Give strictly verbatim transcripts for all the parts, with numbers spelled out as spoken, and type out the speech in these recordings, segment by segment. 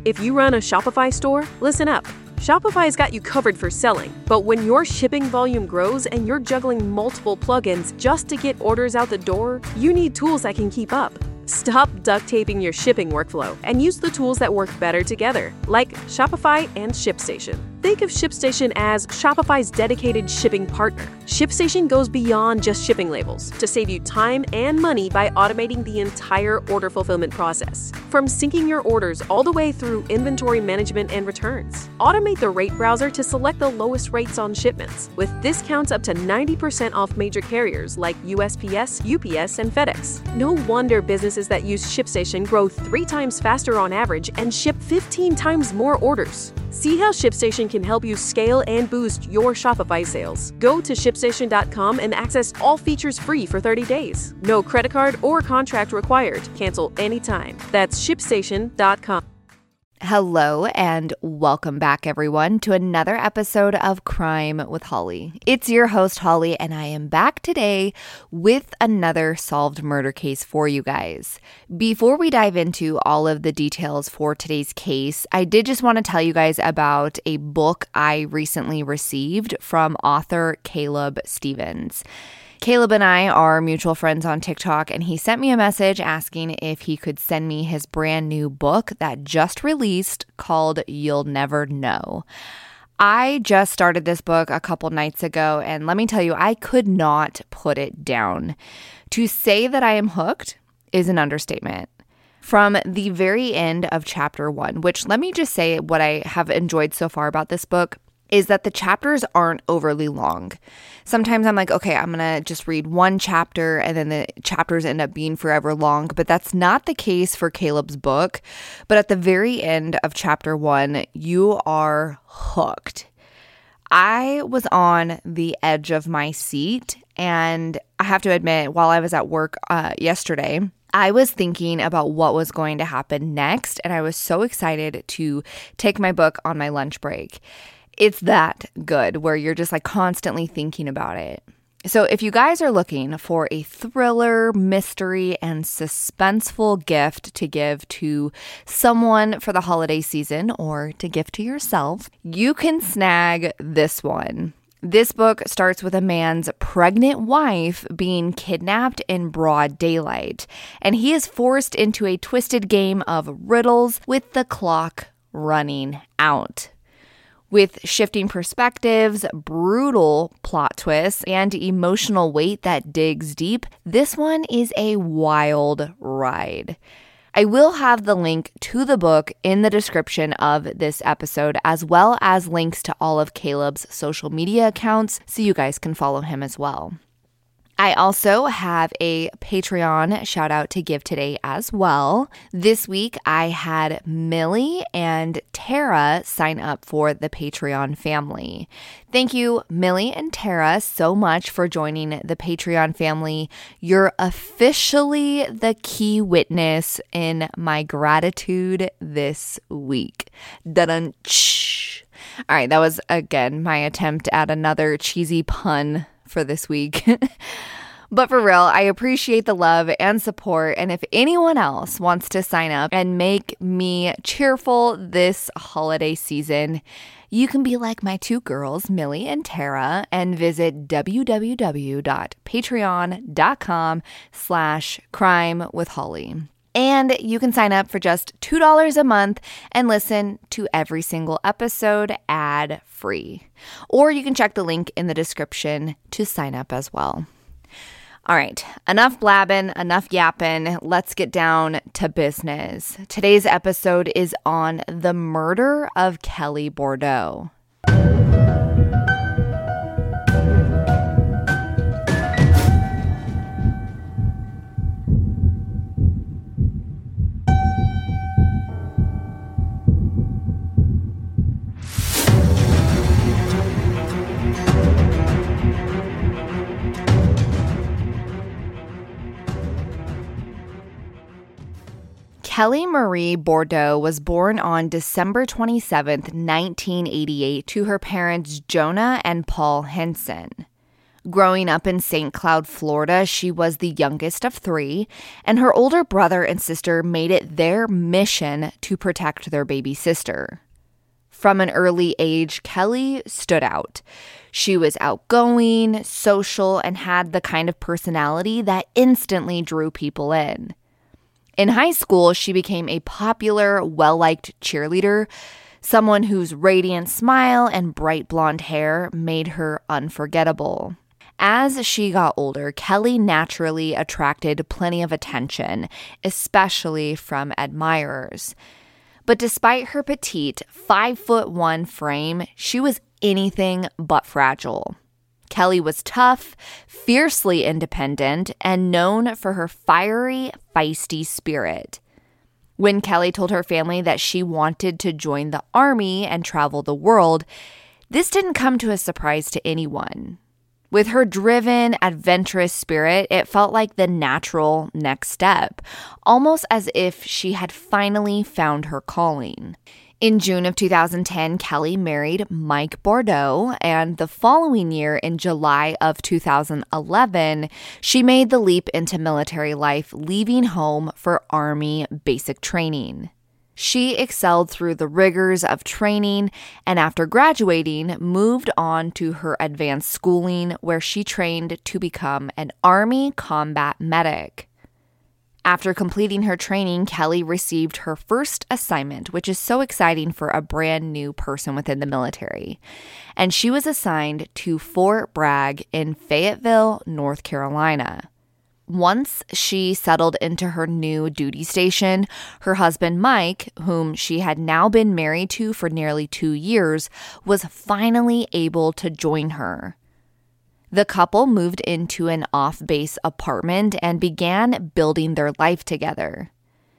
If you run a Shopify store, listen up. Shopify's got you covered for selling, but when your shipping volume grows and you're juggling multiple plugins just to get orders out the door, you need tools that can keep up. Stop duct taping your shipping workflow and use the tools that work better together, like Shopify and ShipStation. Think of ShipStation as Shopify's dedicated shipping partner. ShipStation goes beyond just shipping labels to save you time and money by automating the entire order fulfillment process. From syncing your orders all the way through inventory management and returns. Automate the rate browser to select the lowest rates on shipments, with discounts up to ninety percent off major carriers like U S P S, U P S, and FedEx. No wonder businesses that use ShipStation grow three times faster on average and ship fifteen times more orders. See how ShipStation can help you scale and boost your Shopify sales. Go to ship station dot com and access all features free for thirty days. No credit card or contract required. Cancel anytime. That's ship station dot com. Hello and welcome back, everyone, to another episode of Crime with Holly. It's your host, Holly, and I am back today with another solved murder case for you guys. Before we dive into all of the details for today's case, I did just want to tell you guys about a book I recently received from author Caleb Stevens. Caleb and I are mutual friends on TikTok, and he sent me a message asking if he could send me his brand new book that just released called You'll Never Know. I just started this book a couple nights ago, and let me tell you, I could not put it down. To say that I am hooked is an understatement. From the very end of chapter one, which let me just say what I have enjoyed so far about this book, is that the chapters aren't overly long. Sometimes I'm like, okay, I'm going to just read one chapter and then the chapters end up being forever long, but that's not the case for Caleb's book. But at the very end of chapter one, you are hooked. I was on the edge of my seat, and I have to admit, while I was at work uh, yesterday, I was thinking about what was going to happen next, and I was so excited to take my book on my lunch break. It's that good where you're just like constantly thinking about it. So if you guys are looking for a thriller, mystery, and suspenseful gift to give to someone for the holiday season or to gift to yourself, you can snag this one. This book starts with a man's pregnant wife being kidnapped in broad daylight, and he is forced into a twisted game of riddles with the clock running out. With shifting perspectives, brutal plot twists, and emotional weight that digs deep, this one is a wild ride. I will have the link to the book in the description of this episode, as well as links to all of Caleb's social media accounts, so you guys can follow him as well. I also have a Patreon shout out to give today as well. This week, I had Millie and Tara sign up for the Patreon family. Thank you, Millie and Tara, so much for joining the Patreon family. You're officially the key witness in my gratitude this week. Dun ch. All right, that was, again, my attempt at another cheesy pun for this week. But for real, I appreciate the love and support. And if anyone else wants to sign up and make me cheerful this holiday season, you can be like my two girls, Millie and Tara, and visit www.patreon.com slash crime with Holly. And you can sign up for just two dollars a month and listen to every single episode ad-free. Or you can check the link in the description to sign up as well. All right, enough blabbing, enough yapping. Let's get down to business. Today's episode is on the murder of Kelly Bordeaux. Kelly Marie Bordeaux was born on December twenty-seventh, nineteen eighty-eight, to her parents Jonah and Paul Henson. Growing up in Saint Cloud, Florida, she was the youngest of three, and her older brother and sister made it their mission to protect their baby sister. From an early age, Kelly stood out. She was outgoing, social, and had the kind of personality that instantly drew people in. In high school, she became a popular, well-liked cheerleader, someone whose radiant smile and bright blonde hair made her unforgettable. As she got older, Kelly naturally attracted plenty of attention, especially from admirers. But despite her petite, five foot one frame, she was anything but fragile. Kelly was tough, fiercely independent, and known for her fiery, feisty spirit. When Kelly told her family that she wanted to join the Army and travel the world, this didn't come to a surprise to anyone. With her driven, adventurous spirit, it felt like the natural next step, almost as if she had finally found her calling. In June of two thousand ten, Kelly married Mike Bordeaux, and the following year, in July of two thousand eleven, she made the leap into military life, leaving home for Army basic training. She excelled through the rigors of training and after graduating, moved on to her advanced schooling where she trained to become an Army combat medic. After completing her training, Kelly received her first assignment, which is so exciting for a brand new person within the military. And she was assigned to Fort Bragg in Fayetteville, North Carolina. Once she settled into her new duty station, her husband Mike, whom she had now been married to for nearly two years, was finally able to join her. The couple moved into an off-base apartment and began building their life together.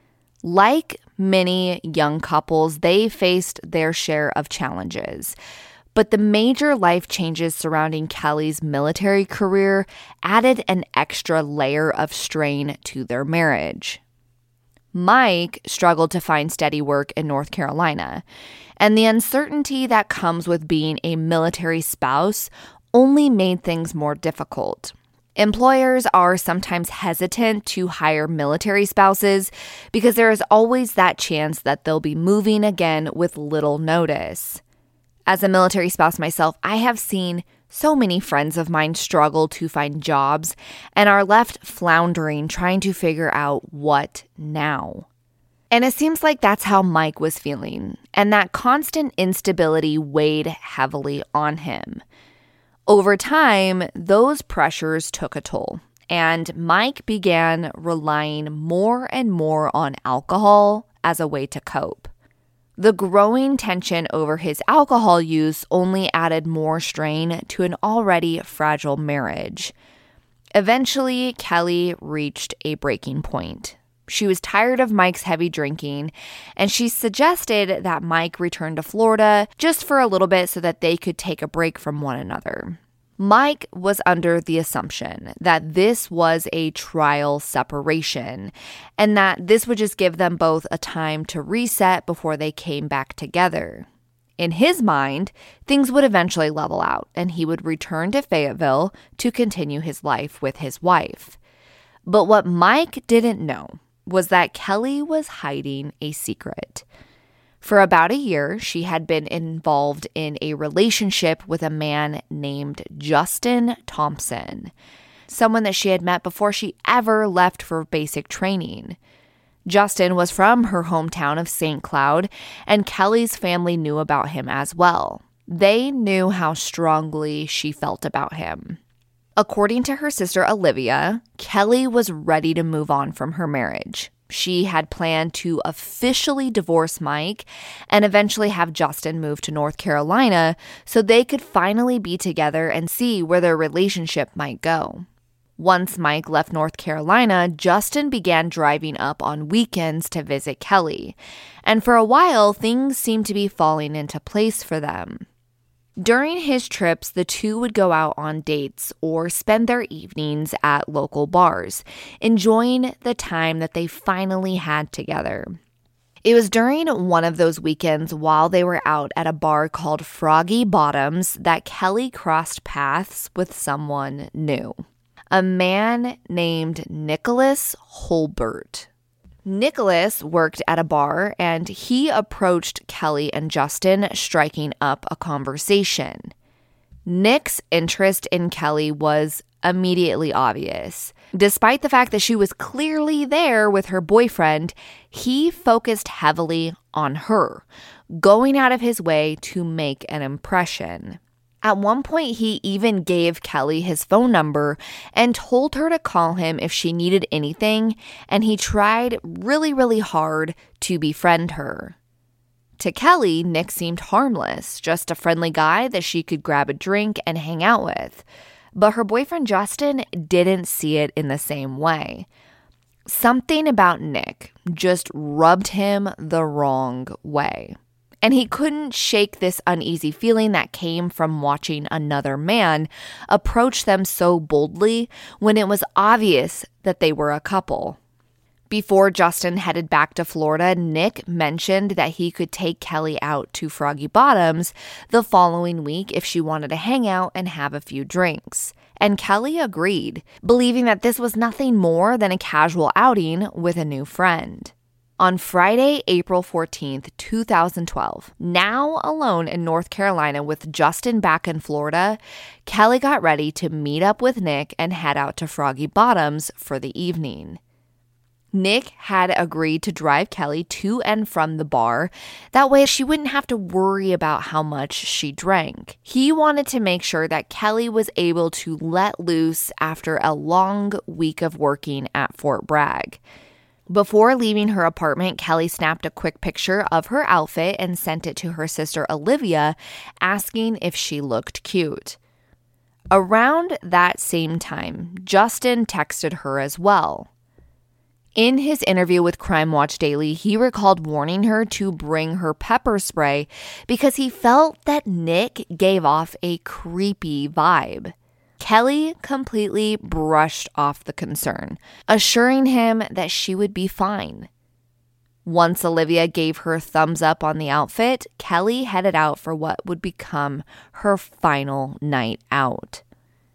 Like many young couples, they faced their share of challenges. But the major life changes surrounding Kelly's military career added an extra layer of strain to their marriage. Mike struggled to find steady work in North Carolina, and the uncertainty that comes with being a military spouse only made things more difficult. Employers are sometimes hesitant to hire military spouses because there is always that chance that they'll be moving again with little notice. As a military spouse myself, I have seen so many friends of mine struggle to find jobs and are left floundering trying to figure out what now. And it seems like that's how Mike was feeling, and that constant instability weighed heavily on him. Over time, those pressures took a toll, and Mike began relying more and more on alcohol as a way to cope. The growing tension over his alcohol use only added more strain to an already fragile marriage. Eventually, Kelly reached a breaking point. She was tired of Mike's heavy drinking, and she suggested that Mike return to Florida just for a little bit so that they could take a break from one another. Mike was under the assumption that this was a trial separation and that this would just give them both a time to reset before they came back together. In his mind, things would eventually level out and he would return to Fayetteville to continue his life with his wife. But what Mike didn't know was that Kelly was hiding a secret. For about a year, she had been involved in a relationship with a man named Justin Thompson, someone that she had met before she ever left for basic training. Justin was from her hometown of Saint Cloud, and Kelly's family knew about him as well. They knew how strongly she felt about him. According to her sister Olivia, Kelly was ready to move on from her marriage. She had planned to officially divorce Mike and eventually have Justin move to North Carolina so they could finally be together and see where their relationship might go. Once Mike left North Carolina, Justin began driving up on weekends to visit Kelly, and for a while, things seemed to be falling into place for them. During his trips, the two would go out on dates or spend their evenings at local bars, enjoying the time that they finally had together. It was during one of those weekends while they were out at a bar called Froggy Bottoms that Kelly crossed paths with someone new. A man named Nicholas Holbert. Nicholas worked at a bar and he approached Kelly and Justin, striking up a conversation. Nick's interest in Kelly was immediately obvious. Despite the fact that she was clearly there with her boyfriend, he focused heavily on her, going out of his way to make an impression. At one point, he even gave Kelly his phone number and told her to call him if she needed anything, and he tried really, really hard to befriend her. To Kelly, Nick seemed harmless, just a friendly guy that she could grab a drink and hang out with. But her boyfriend Justin didn't see it in the same way. Something about Nick just rubbed him the wrong way. And he couldn't shake this uneasy feeling that came from watching another man approach them so boldly when it was obvious that they were a couple. Before Justin headed back to Florida, Nick mentioned that he could take Kelly out to Froggy Bottoms the following week if she wanted to hang out and have a few drinks. And Kelly agreed, believing that this was nothing more than a casual outing with a new friend. On Friday, April fourteenth, two thousand twelve, now alone in North Carolina with Justin back in Florida, Kelly got ready to meet up with Nick and head out to Froggy Bottoms for the evening. Nick had agreed to drive Kelly to and from the bar. That way she wouldn't have to worry about how much she drank. He wanted to make sure that Kelly was able to let loose after a long week of working at Fort Bragg. Before leaving her apartment, Kelly snapped a quick picture of her outfit and sent it to her sister Olivia, asking if she looked cute. Around that same time, Justin texted her as well. In his interview with Crime Watch Daily, he recalled warning her to bring her pepper spray because he felt that Nick gave off a creepy vibe. Kelly completely brushed off the concern, assuring him that she would be fine. Once Olivia gave her thumbs up on the outfit, Kelly headed out for what would become her final night out.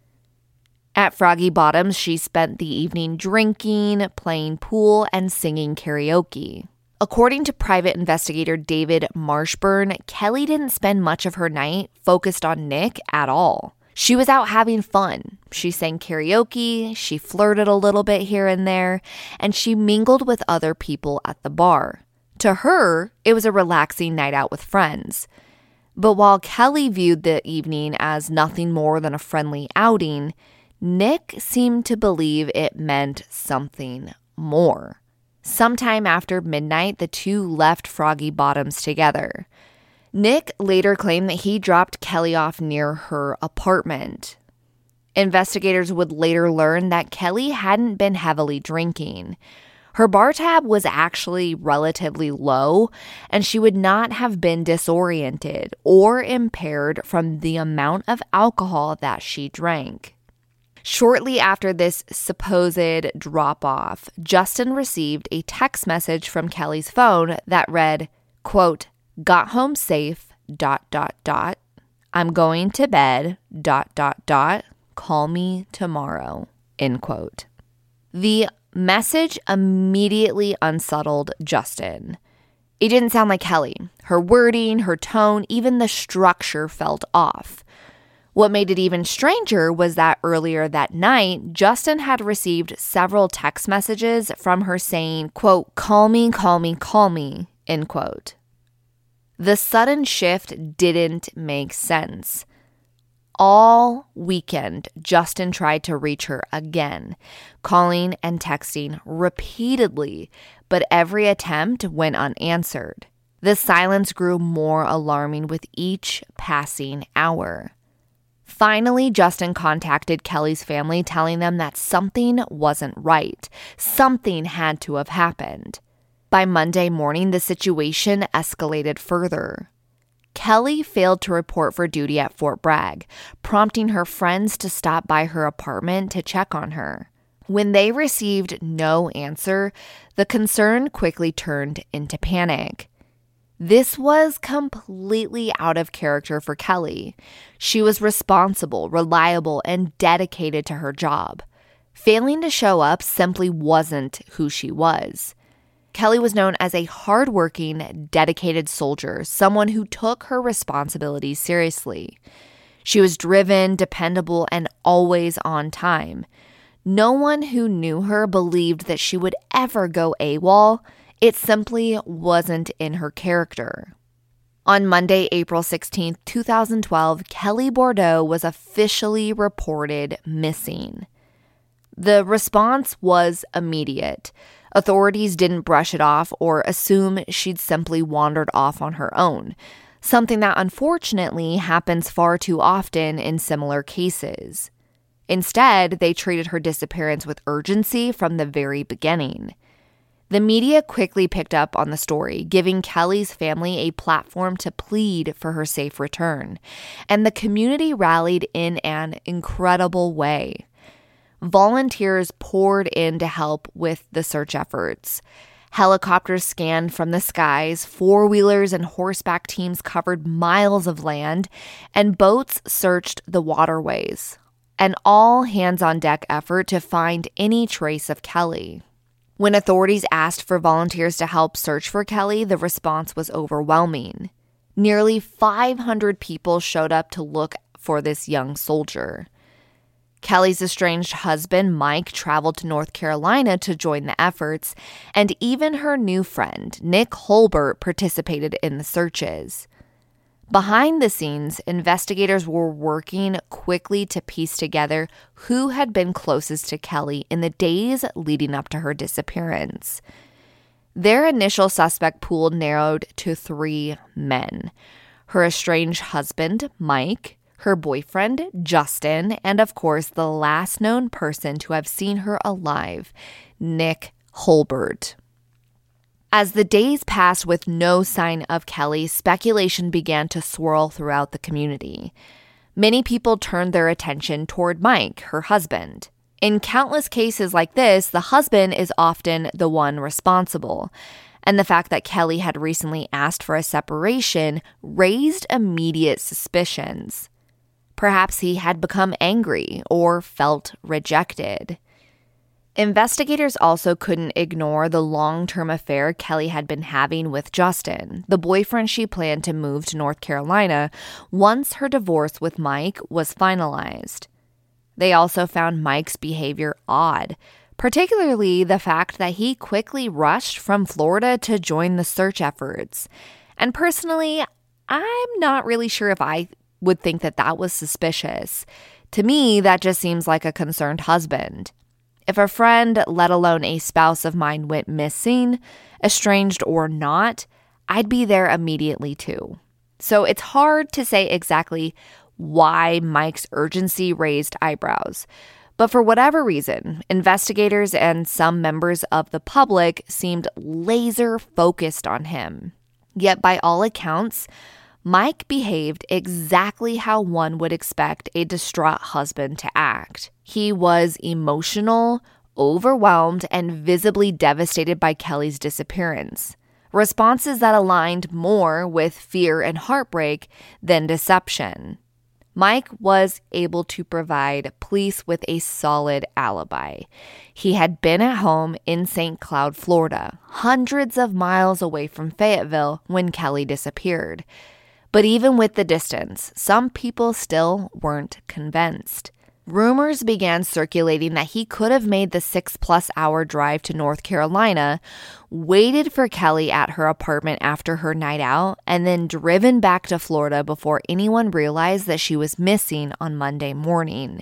At Froggy Bottoms, she spent the evening drinking, playing pool, and singing karaoke. According to private investigator David Marshburn, Kelly didn't spend much of her night focused on Nick at all. She was out having fun. She sang karaoke, she flirted a little bit here and there, and she mingled with other people at the bar. To her, it was a relaxing night out with friends. But while Kelly viewed the evening as nothing more than a friendly outing, Nick seemed to believe it meant something more. Sometime after midnight, the two left Froggy Bottoms together. Nick later claimed that he dropped Kelly off near her apartment. Investigators would later learn that Kelly hadn't been heavily drinking. Her bar tab was actually relatively low, and she would not have been disoriented or impaired from the amount of alcohol that she drank. Shortly after this supposed drop-off, Justin received a text message from Kelly's phone that read, quote, "Got home safe, dot, dot, dot. I'm going to bed, dot, dot, dot. Call me tomorrow," end quote. The message immediately unsettled Justin. It didn't sound like Kelly. Her wording, her tone, even the structure felt off. What made it even stranger was that earlier that night, Justin had received several text messages from her saying, quote, "Call me, call me, call me," end quote. The sudden shift didn't make sense. All weekend, Justin tried to reach her again, calling and texting repeatedly, but every attempt went unanswered. The silence grew more alarming with each passing hour. Finally, Justin contacted Kelly's family, telling them that something wasn't right. Something had to have happened. By Monday morning, the situation escalated further. Kelly failed to report for duty at Fort Bragg, prompting her friends to stop by her apartment to check on her. When they received no answer, the concern quickly turned into panic. This was completely out of character for Kelly. She was responsible, reliable, and dedicated to her job. Failing to show up simply wasn't who she was. Kelly was known as a hardworking, dedicated soldier, someone who took her responsibilities seriously. She was driven, dependable, and always on time. No one who knew her believed that she would ever go AWOL. It simply wasn't in her character. On Monday, April sixteenth, two thousand twelve, Kelly Bordeaux was officially reported missing. The response was immediate. Authorities didn't brush it off or assume she'd simply wandered off on her own, something that unfortunately happens far too often in similar cases. Instead, they treated her disappearance with urgency from the very beginning. The media quickly picked up on the story, giving Kelly's family a platform to plead for her safe return, and the community rallied in an incredible way. Volunteers poured in to help with the search efforts. Helicopters scanned from the skies, four-wheelers and horseback teams covered miles of land, and boats searched the waterways. An all-hands-on-deck effort to find any trace of Kelly. When authorities asked for volunteers to help search for Kelly, the response was overwhelming. Nearly five hundred people showed up to look for this young soldier. Kelly's estranged husband, Mike, traveled to North Carolina to join the efforts, and even her new friend, Nick Holbert, participated in the searches. Behind the scenes, investigators were working quickly to piece together who had been closest to Kelly in the days leading up to her disappearance. Their initial suspect pool narrowed to three men: her estranged husband, Mike, her boyfriend, Justin, and of course, the last known person to have seen her alive, Nick Holbert. As the days passed with no sign of Kelly, speculation began to swirl throughout the community. Many people turned their attention toward Mike, her husband. In countless cases like this, the husband is often the one responsible. And the fact that Kelly had recently asked for a separation raised immediate suspicions. Perhaps he had become angry or felt rejected. Investigators also couldn't ignore the long-term affair Kelly had been having with Justin, the boyfriend she planned to move to North Carolina once her divorce with Mike was finalized. They also found Mike's behavior odd, particularly the fact that he quickly rushed from Florida to join the search efforts. And personally, I'm not really sure if I would think that that was suspicious. To me, that just seems like a concerned husband. If a friend, let alone a spouse of mine, went missing, estranged or not, I'd be there immediately too. So it's hard to say exactly why Mike's urgency raised eyebrows. But for whatever reason, investigators and some members of the public seemed laser focused on him. Yet by all accounts, Mike behaved exactly how one would expect a distraught husband to act. He was emotional, overwhelmed, and visibly devastated by Kelly's disappearance. Responses that aligned more with fear and heartbreak than deception. Mike was able to provide police with a solid alibi. He had been at home in Saint Cloud, Florida, hundreds of miles away from Fayetteville when Kelly disappeared. But even with the distance, some people still weren't convinced. Rumors began circulating that he could have made the six-plus hour drive to North Carolina, waited for Kelly at her apartment after her night out, and then driven back to Florida before anyone realized that she was missing on Monday morning.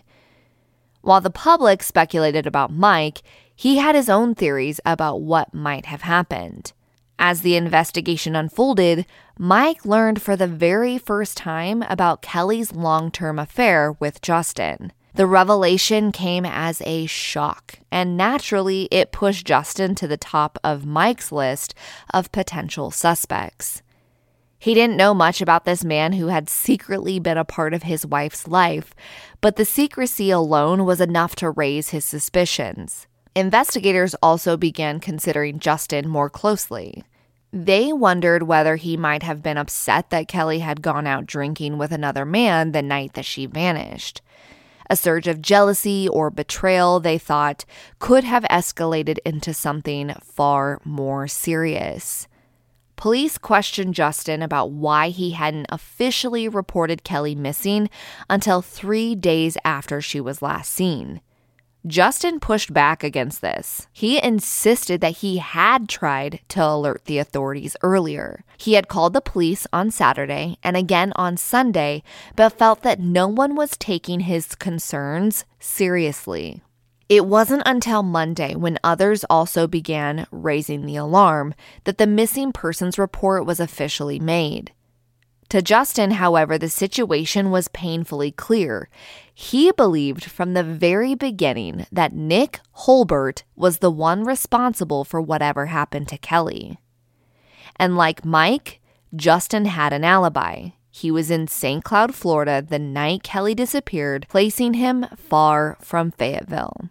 While the public speculated about Mike, he had his own theories about what might have happened. As the investigation unfolded, Mike learned for the very first time about Kelly's long-term affair with Justin. The revelation came as a shock, and naturally, it pushed Justin to the top of Mike's list of potential suspects. He didn't know much about this man who had secretly been a part of his wife's life, but the secrecy alone was enough to raise his suspicions. Investigators also began considering Justin more closely. They wondered whether he might have been upset that Kelly had gone out drinking with another man the night that she vanished. A surge of jealousy or betrayal, they thought, could have escalated into something far more serious. Police questioned Justin about why he hadn't officially reported Kelly missing until three days after she was last seen. Justin pushed back against this. He insisted that he had tried to alert the authorities earlier. He had called the police on Saturday and again on Sunday, but felt that no one was taking his concerns seriously. It wasn't until Monday, when others also began raising the alarm, that the missing persons report was officially made. To Justin, however, the situation was painfully clear. He believed from the very beginning that Nick Holbert was the one responsible for whatever happened to Kelly. And like Mike, Justin had an alibi. He was in Saint Cloud, Florida, the night Kelly disappeared, placing him far from Fayetteville.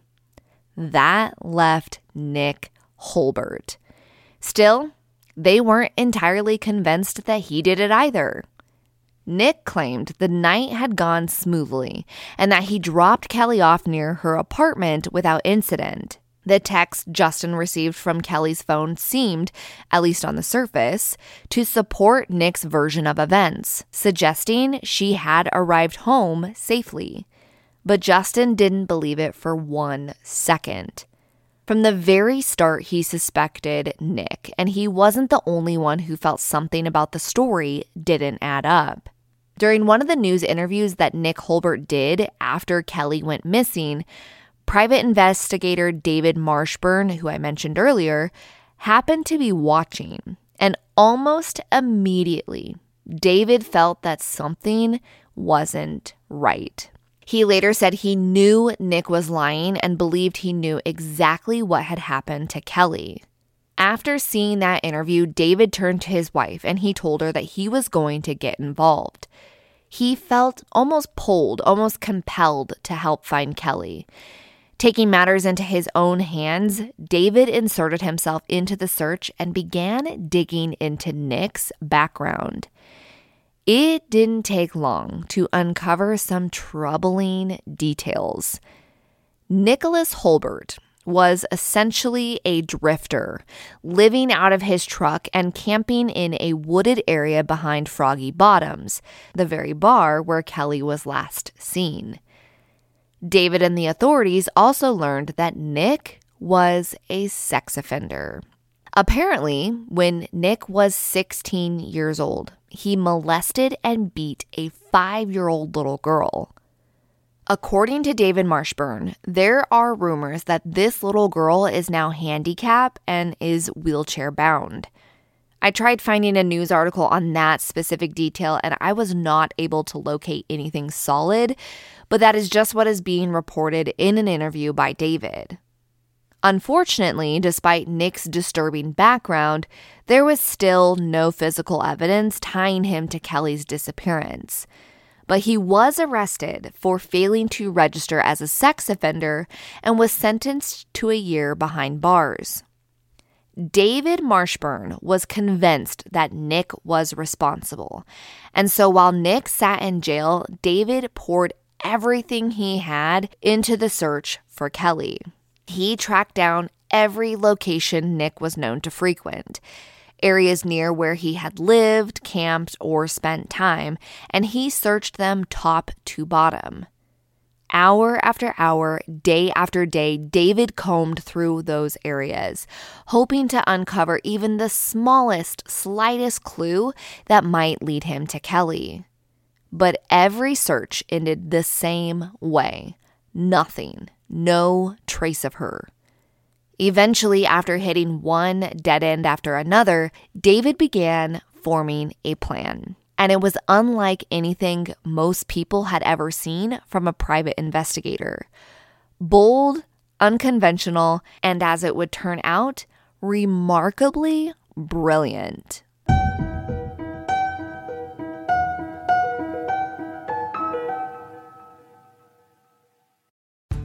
That left Nick Holbert. Still, they weren't entirely convinced that he did it either. Nick claimed the night had gone smoothly and that he dropped Kelly off near her apartment without incident. The text Justin received from Kelly's phone seemed, at least on the surface, to support Nick's version of events, suggesting she had arrived home safely. But Justin didn't believe it for one second. From the very start, he suspected Nick, and he wasn't the only one who felt something about the story didn't add up. During one of the news interviews that Nick Holbert did after Kelly went missing, private investigator David Marshburn, who I mentioned earlier, happened to be watching, and almost immediately, David felt that something wasn't right. He later said he knew Nick was lying and believed he knew exactly what had happened to Kelly. After seeing that interview, David turned to his wife and he told her that he was going to get involved. He felt almost pulled, almost compelled to help find Kelly. Taking matters into his own hands, David inserted himself into the search and began digging into Nick's background. It didn't take long to uncover some troubling details. Nicholas Holbert was essentially a drifter, living out of his truck and camping in a wooded area behind Froggy Bottoms, the very bar where Kelly was last seen. David and the authorities also learned that Nick was a sex offender. Apparently, when Nick was sixteen years old, he molested and beat a five-year-old little girl. According to David Marshburn, there are rumors that this little girl is now handicapped and is wheelchair-bound. I tried finding a news article on that specific detail, and I was not able to locate anything solid, but that is just what is being reported in an interview by David. Unfortunately, despite Nick's disturbing background, there was still no physical evidence tying him to Kelly's disappearance. But he was arrested for failing to register as a sex offender and was sentenced to a year behind bars. David Marshburn was convinced that Nick was responsible. And so while Nick sat in jail, David poured everything he had into the search for Kelly. He tracked down every location Nick was known to frequent, areas near where he had lived, camped, or spent time, and he searched them top to bottom. Hour after hour, day after day, David combed through those areas, hoping to uncover even the smallest, slightest clue that might lead him to Kelly. But every search ended the same way. Nothing. No trace of her. Eventually, after hitting one dead end after another, David began forming a plan. And it was unlike anything most people had ever seen from a private investigator. Bold, unconventional, and as it would turn out, remarkably brilliant.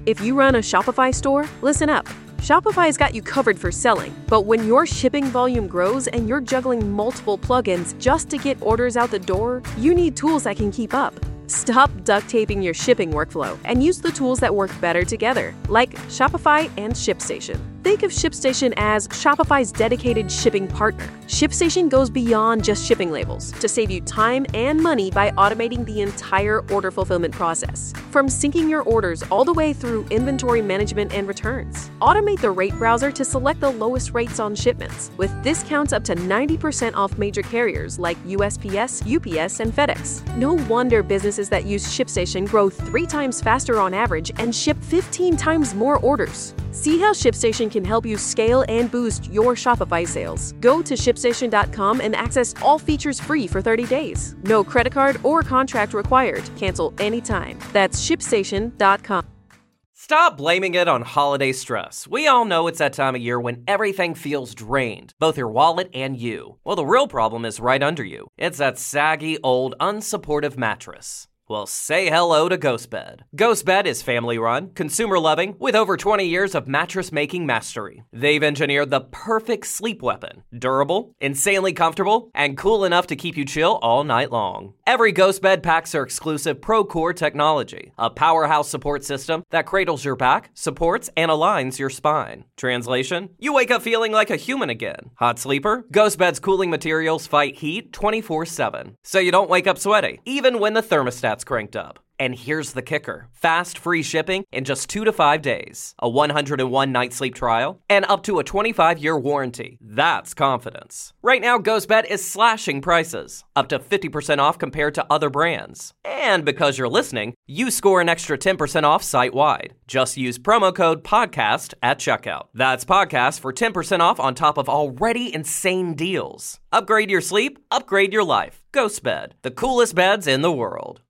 If you run a Shopify store, listen up. Shopify's got you covered for selling, but when your shipping volume grows and you're juggling multiple plugins just to get orders out the door, you need tools that can keep up. Stop duct taping your shipping workflow and use the tools that work better together, like Shopify and ShipStation. Think of ShipStation as Shopify's dedicated shipping partner. ShipStation goes beyond just shipping labels to save you time and money by automating the entire order fulfillment process, from syncing your orders all the way through inventory management and returns. Automate the rate browser to select the lowest rates on shipments, with discounts up to ninety percent off major carriers like U S P S, U P S, and FedEx. No wonder businesses that use ShipStation grow three times faster on average and ship fifteen times more orders. See how ShipStation can help you scale and boost your Shopify sales. Go to ship station dot com and access all features free for thirty days. No credit card or contract required. Cancel anytime. That's ship station dot com. Stop blaming it on holiday stress. We all know it's that time of year when everything feels drained, both your wallet and you. Well, the real problem is right under you. It's that saggy, old, unsupportive mattress. Well, say hello to GhostBed. GhostBed is family-run, consumer-loving, with over twenty years of mattress-making mastery. They've engineered the perfect sleep weapon. Durable, insanely comfortable, and cool enough to keep you chill all night long. Every GhostBed packs their exclusive ProCore technology, a powerhouse support system that cradles your back, supports, and aligns your spine. Translation? You wake up feeling like a human again. Hot sleeper? GhostBed's cooling materials fight heat twenty-four seven, so you don't wake up sweaty, even when the thermostat's cranked up. And here's the kicker. Fast, free shipping in just two to five days, a one hundred one night sleep trial, and up to a twenty-five year warranty. That's confidence. Right now, GhostBed is slashing prices, up to fifty percent off compared to other brands. And because you're listening, you score an extra ten percent off site-wide. Just use promo code PODCAST at checkout. That's PODCAST for ten percent off on top of already insane deals. Upgrade your sleep, upgrade your life. GhostBed, the coolest beds in the world.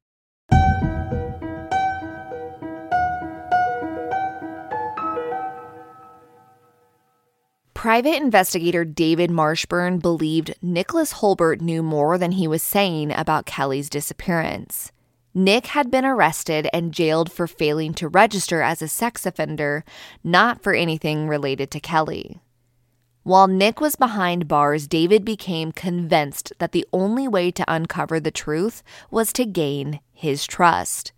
Private investigator David Marshburn believed Nicholas Holbert knew more than he was saying about Kelly's disappearance. Nick had been arrested and jailed for failing to register as a sex offender, not for anything related to Kelly. While Nick was behind bars, David became convinced that the only way to uncover the truth was to gain his trust.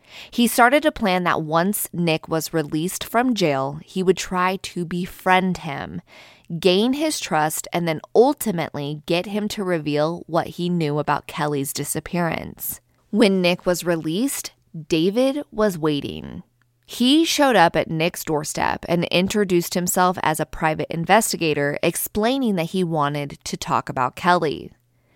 He started to plan that once Nick was released from jail, he would try to befriend him, gain his trust, and then ultimately get him to reveal what he knew about Kelly's disappearance. When Nick was released, David was waiting. He showed up at Nick's doorstep and introduced himself as a private investigator, explaining that he wanted to talk about Kelly.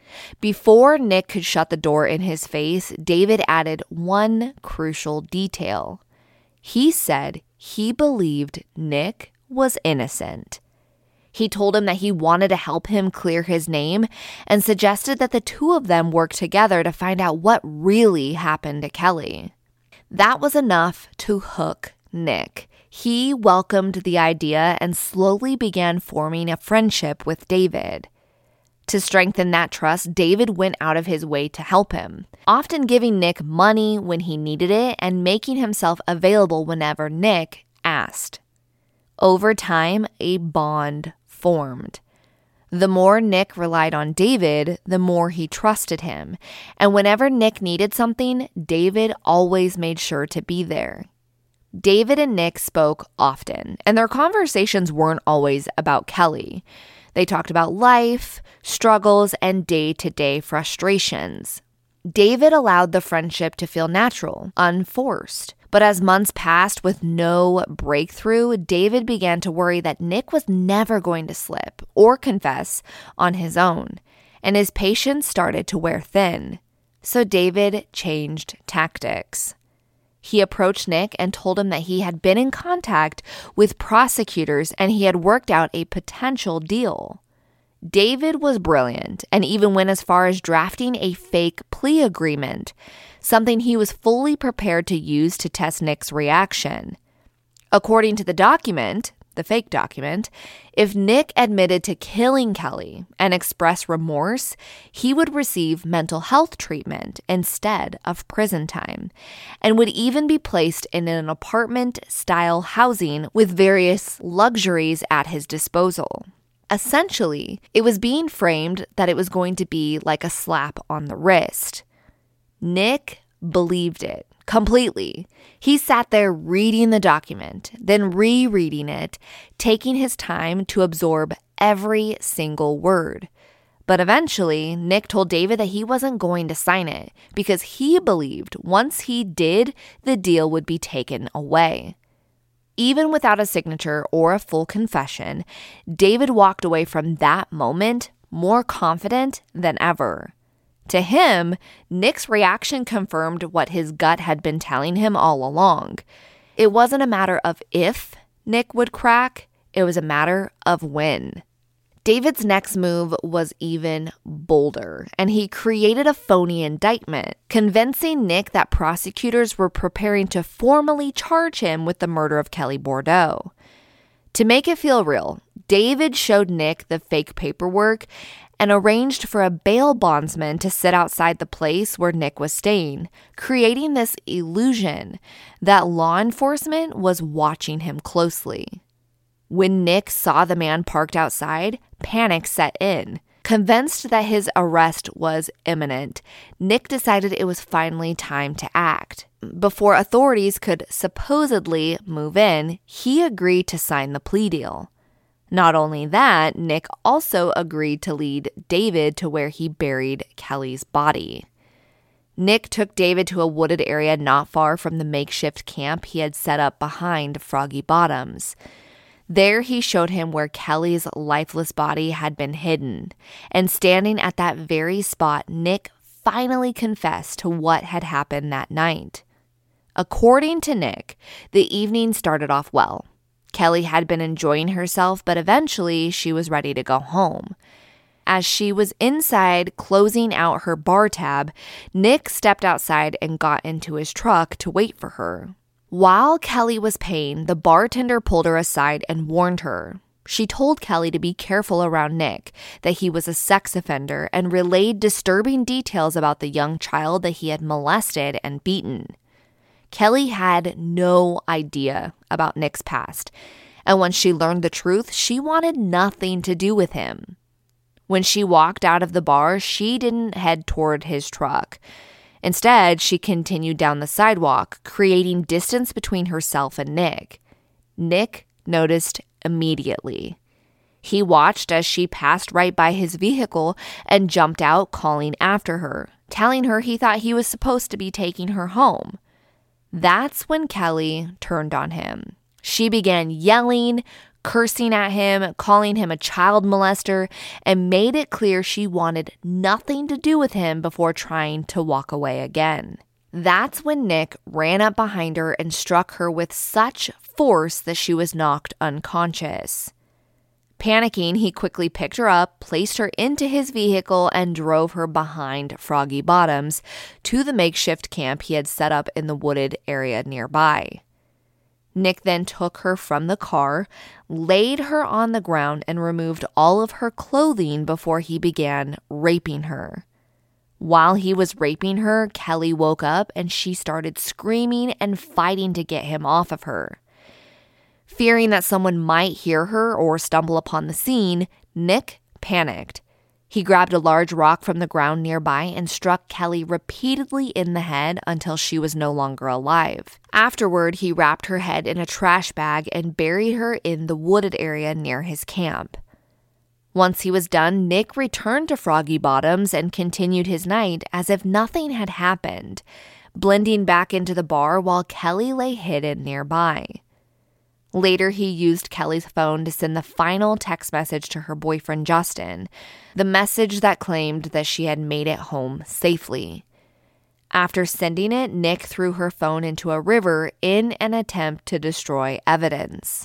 Before Nick could shut the door in his face, David added one crucial detail. He said he believed Nick was innocent. He told him that he wanted to help him clear his name and suggested that the two of them work together to find out what really happened to Kelly. That was enough to hook Nick. He welcomed the idea and slowly began forming a friendship with David. To strengthen that trust, David went out of his way to help him, often giving Nick money when he needed it and making himself available whenever Nick asked. Over time, a bond formed. The more Nick relied on David, the more he trusted him. And whenever Nick needed something, David always made sure to be there. David and Nick spoke often, and their conversations weren't always about Kelly. They talked about life, struggles, and day-to-day frustrations. David allowed the friendship to feel natural, unforced. But as months passed with no breakthrough, David began to worry that Nick was never going to slip or confess on his own, and his patience started to wear thin. So David changed tactics. He approached Nick and told him that he had been in contact with prosecutors and he had worked out a potential deal. David was brilliant and even went as far as drafting a fake plea agreement, something he was fully prepared to use to test Nick's reaction. According to the document, the fake document, if Nick admitted to killing Kelly and expressed remorse, he would receive mental health treatment instead of prison time, and would even be placed in an apartment-style housing with various luxuries at his disposal. Essentially, it was being framed that it was going to be like a slap on the wrist. Nick believed it completely. He sat there reading the document, then rereading it, taking his time to absorb every single word. But eventually, Nick told David that he wasn't going to sign it because he believed once he did, the deal would be taken away. Even without a signature or a full confession, David walked away from that moment more confident than ever. To him, Nick's reaction confirmed what his gut had been telling him all along. It wasn't a matter of if Nick would crack, it was a matter of when. David's next move was even bolder, and he created a phony indictment, convincing Nick that prosecutors were preparing to formally charge him with the murder of Kelly Bordeaux. To make it feel real, David showed Nick the fake paperwork and arranged for a bail bondsman to sit outside the place where Nick was staying, creating this illusion that law enforcement was watching him closely. When Nick saw the man parked outside, panic set in. Convinced that his arrest was imminent, Nick decided it was finally time to act. Before authorities could supposedly move in, he agreed to sign the plea deal. Not only that, Nick also agreed to lead David to where he buried Kelly's body. Nick took David to a wooded area not far from the makeshift camp he had set up behind Froggy Bottoms. There he showed him where Kelly's lifeless body had been hidden, and standing at that very spot, Nick finally confessed to what had happened that night. According to Nick, the evening started off well. Kelly had been enjoying herself, but eventually she was ready to go home. As she was inside closing out her bar tab, Nick stepped outside and got into his truck to wait for her. While Kelly was paying, the bartender pulled her aside and warned her. She told Kelly to be careful around Nick, that he was a sex offender, and relayed disturbing details about the young child that he had molested and beaten. Kelly had no idea about Nick's past, and when she learned the truth, she wanted nothing to do with him. When she walked out of the bar, she didn't head toward his truck. Instead, she continued down the sidewalk, creating distance between herself and Nick. Nick noticed immediately. He watched as she passed right by his vehicle and jumped out, calling after her, telling her he thought he was supposed to be taking her home. That's when Kelly turned on him. She began yelling, cursing at him, calling him a child molester, and made it clear she wanted nothing to do with him before trying to walk away again. That's when Nick ran up behind her and struck her with such force that she was knocked unconscious. Panicking, he quickly picked her up, placed her into his vehicle, and drove her behind Froggy Bottoms to the makeshift camp he had set up in the wooded area nearby. Nick then took her from the car, laid her on the ground, and removed all of her clothing before he began raping her. While he was raping her, Kelly woke up and she started screaming and fighting to get him off of her. Fearing that someone might hear her or stumble upon the scene, Nick panicked. He grabbed a large rock from the ground nearby and struck Kelly repeatedly in the head until she was no longer alive. Afterward, he wrapped her head in a trash bag and buried her in the wooded area near his camp. Once he was done, Nick returned to Froggy Bottoms and continued his night as if nothing had happened, blending back into the bar while Kelly lay hidden nearby. Later, he used Kelly's phone to send the final text message to her boyfriend, Justin, the message that claimed that she had made it home safely. After sending it, Nick threw her phone into a river in an attempt to destroy evidence.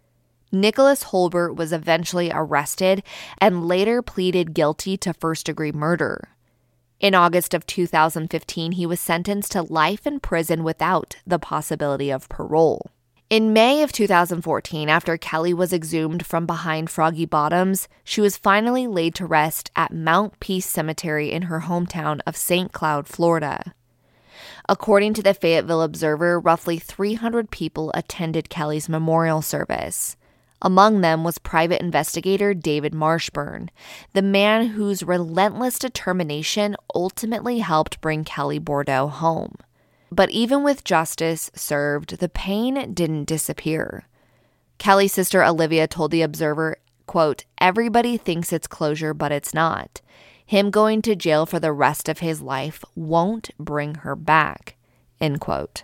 Nicholas Holbert was eventually arrested and later pleaded guilty to first-degree murder. In August of two thousand fifteen, he was sentenced to life in prison without the possibility of parole. In May of two thousand fourteen, after Kelly was exhumed from behind Froggy Bottoms, she was finally laid to rest at Mount Peace Cemetery in her hometown of Saint Cloud, Florida. According to the Fayetteville Observer, roughly three hundred people attended Kelly's memorial service. Among them was private investigator David Marshburn, the man whose relentless determination ultimately helped bring Kelly Bordeaux home. But even with justice served, the pain didn't disappear. Kelly's sister Olivia told the Observer, quote, "Everybody thinks it's closure, but it's not. Him going to jail for the rest of his life won't bring her back," end quote.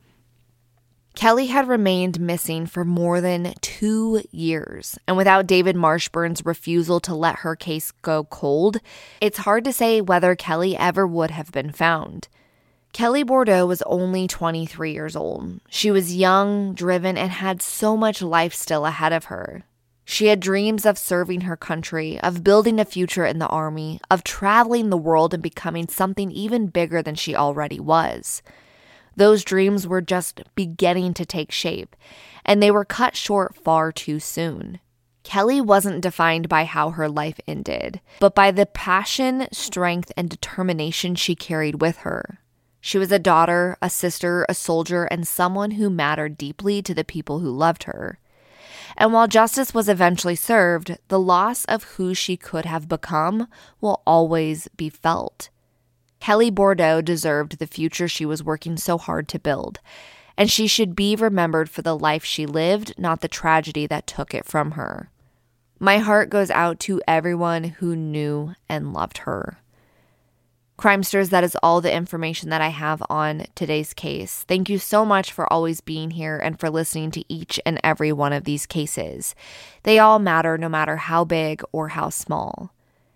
Kelly had remained missing for more than two years, and without David Marshburn's refusal to let her case go cold, it's hard to say whether Kelly ever would have been found. Kelly Bordeaux was only twenty-three years old. She was young, driven, and had so much life still ahead of her. She had dreams of serving her country, of building a future in the Army, of traveling the world and becoming something even bigger than she already was. Those dreams were just beginning to take shape, and they were cut short far too soon. Kelly wasn't defined by how her life ended, but by the passion, strength, and determination she carried with her. She was a daughter, a sister, a soldier, and someone who mattered deeply to the people who loved her. And while justice was eventually served, the loss of who she could have become will always be felt. Kelly Bordeaux deserved the future she was working so hard to build, and she should be remembered for the life she lived, not the tragedy that took it from her. My heart goes out to everyone who knew and loved her. Crimesters, that is all the information that I have on today's case. Thank you so much for always being here and for listening to each and every one of these cases. They all matter no matter how big or how small.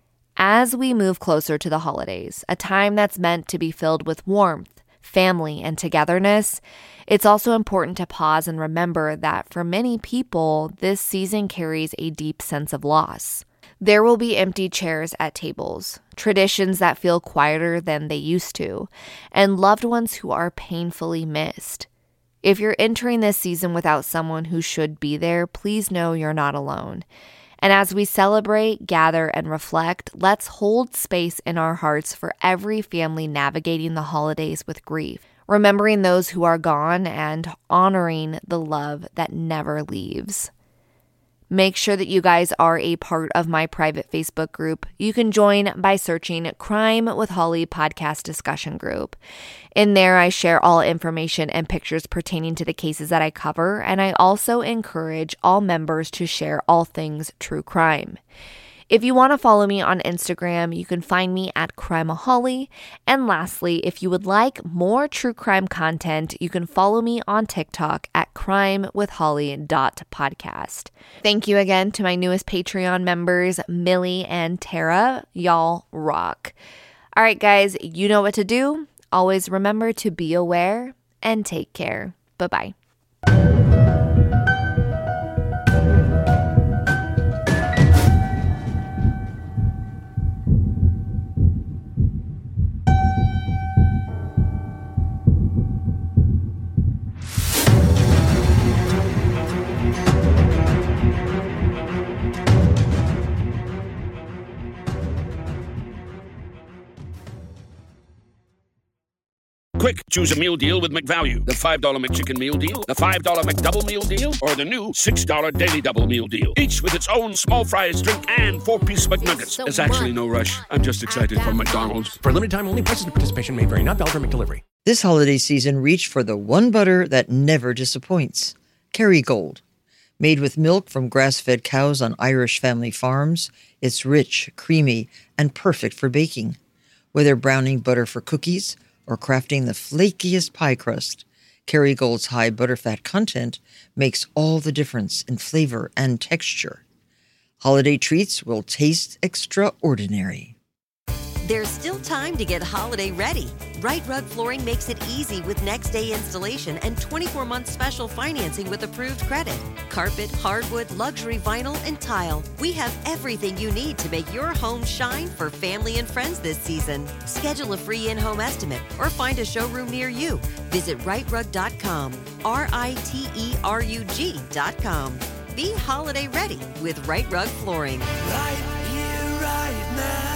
As we move closer to the holidays, a time that's meant to be filled with warmth, family, and togetherness, it's also important to pause and remember that for many people, this season carries a deep sense of loss. There will be empty chairs at tables, traditions that feel quieter than they used to, and loved ones who are painfully missed. If you're entering this season without someone who should be there, please know you're not alone. And as we celebrate, gather, and reflect, let's hold space in our hearts for every family navigating the holidays with grief, remembering those who are gone and honoring the love that never leaves. Make sure that you guys are a part of my private Facebook group. You can join by searching Crime with Holly Podcast Discussion Group. In there, I share all information and pictures pertaining to the cases that I cover, and I also encourage all members to share all things true crime. If you want to follow me on Instagram, you can find me at Crimeaholic. And lastly, if you would like more true crime content, you can follow me on TikTok at crime with holly dot podcast. Thank you again to my newest Patreon members, Millie and Tara. Y'all rock. All right, guys, you know what to do. Always remember to be aware and take care. Bye-bye. Quick, choose a meal deal with McValue. The five dollar McChicken Meal Deal, the five dollar McDouble Meal Deal, or the new six dollar Daily Double Meal Deal. Each with its own small fries, drink, and four-piece McNuggets. There's actually no rush. I'm just excited for McDonald's. For limited time only, prices and participation may vary. Not valid for McDelivery. This holiday season, reach for the one butter that never disappoints. Kerrygold. Made with milk from grass-fed cows on Irish family farms, it's rich, creamy, and perfect for baking. Whether browning butter for cookies or crafting the flakiest pie crust, Kerrygold's high butterfat content makes all the difference in flavor and texture. Holiday treats will taste extraordinary. There's still time to get holiday ready. Right Rug Flooring makes it easy with next day installation and twenty-four month special financing with approved credit. Carpet, hardwood, luxury vinyl, and tile. We have everything you need to make your home shine for family and friends this season. Schedule a free in-home estimate or find a showroom near you. Visit right rug dot com, R I T E R U G dot com. Be holiday ready with Right Rug Flooring. Right here, right now.